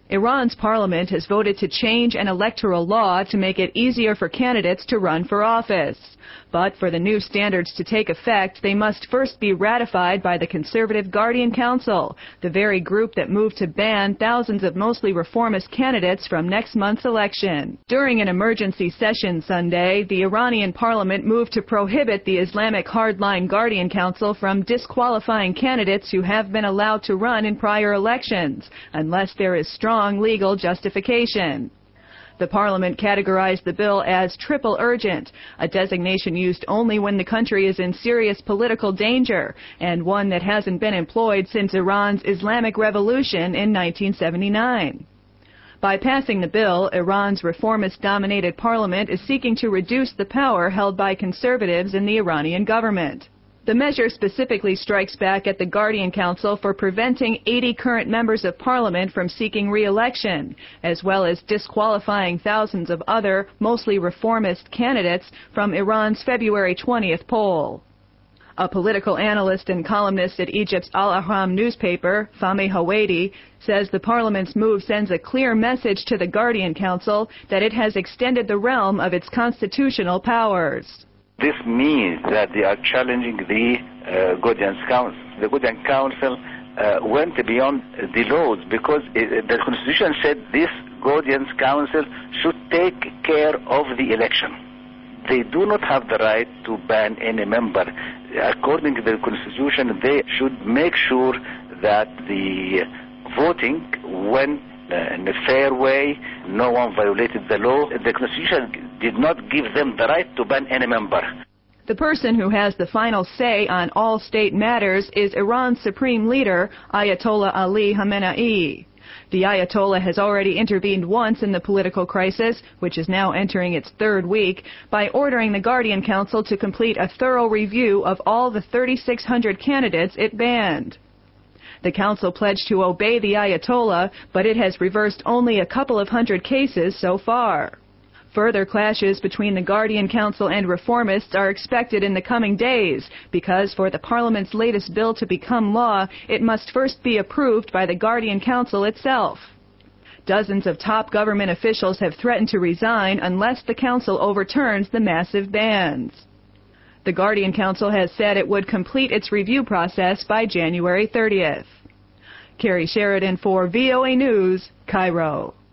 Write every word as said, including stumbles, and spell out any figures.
Iran's parliament has voted to change an electoral law to make it easier for candidates to run for office. But for the new standards to take effect, they must first be ratified by the conservative Guardian Council, the very group that moved to ban thousands of mostly reformist candidates from next month's election. During an emergency session Sunday, the Iranian parliament moved to prohibit the Islamic hardline Guardian Council from disqualifying candidates who have been allowed to run in prior elections, unless there is strong legal justification. The parliament categorized the bill as triple urgent, a designation used only when the country is in serious political danger, and one that hasn't been employed since Iran's Islamic Revolution in nineteen seventy-nine. By passing the bill, Iran's reformist-dominated parliament is seeking to reduce the power held by conservatives in the Iranian government. The measure specifically strikes back at the Guardian Council for preventing eighty current members of parliament from seeking re-election, as well as disqualifying thousands of other, mostly reformist candidates from Iran's February twentieth poll. A political analyst and columnist at Egypt's Al-Ahram newspaper, Fahmy Hawadi, says the parliament's move sends a clear message to the Guardian Council that it has extended the realm of its constitutional powers. This means that they are challenging the uh, Guardian Council. The Guardian Council uh, went beyond the laws because it, the Constitution said this Guardian Council should take care of the election. They do not have the right to ban any member. According to the Constitution, they should make sure that the voting went in a fair way, no one violated the law. The Constitution did not give them the right to ban any member. The person who has the final say on all state matters is Iran's supreme leader, Ayatollah Ali Khamenei. The Ayatollah has already intervened once in the political crisis, which is now entering its third week, by ordering the Guardian Council to complete a thorough review of all the thirty-six hundred candidates it banned. The council pledged to obey the Ayatollah, but it has reversed only a couple of hundred cases so far. Further clashes between the Guardian Council and reformists are expected in the coming days, because for the parliament's latest bill to become law, it must first be approved by the Guardian Council itself. Dozens of top government officials have threatened to resign unless the council overturns the massive bans. The Guardian Council has said it would complete its review process by January thirtieth. Carrie Sheridan for V O A News, Cairo.